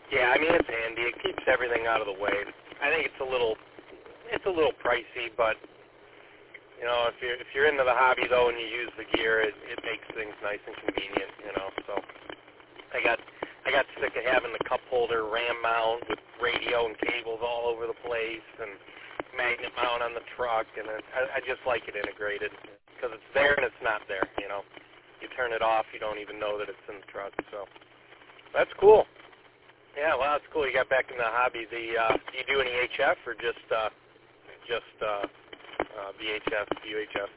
Yeah, I mean it's handy. It keeps everything out of the way. I think it's a little pricey, but you know, if you're into the hobby though and you use the gear, it makes things nice and convenient. You know, so I got sick of having the cup holder ram mount with radio and cables all over the place and magnet mount on the truck, and I just like it integrated because it's there and it's not there. You know, you turn it off, you don't even know that it's in the truck. So that's cool. Yeah, well, that's cool. You got back in the hobby. Do you do any HF or just VHF, UHF?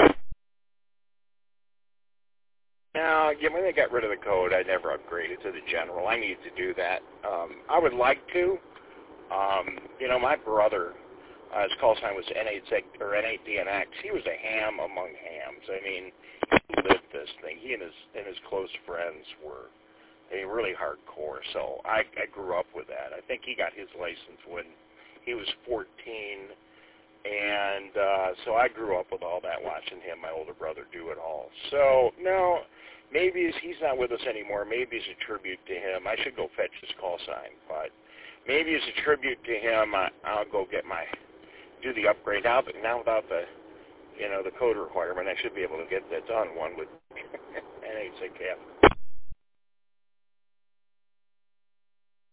Now, when they got rid of the code, I never upgraded to the general. I need to do that. I would like to. You know, my brother, his call sign was N8DNX. He was a ham among hams. I mean, he lived this thing. He and his close friends were really hardcore. So I grew up with that. I think he got his license when he was 14. And so I grew up with all that, watching him, my older brother, do it all. So, no, maybe he's not with us anymore. Maybe it's a tribute to him. I should go fetch his call sign. But maybe as a tribute to him, I'll go do the upgrade. Now without the code requirement, I should be able to get that done. One with NHCF.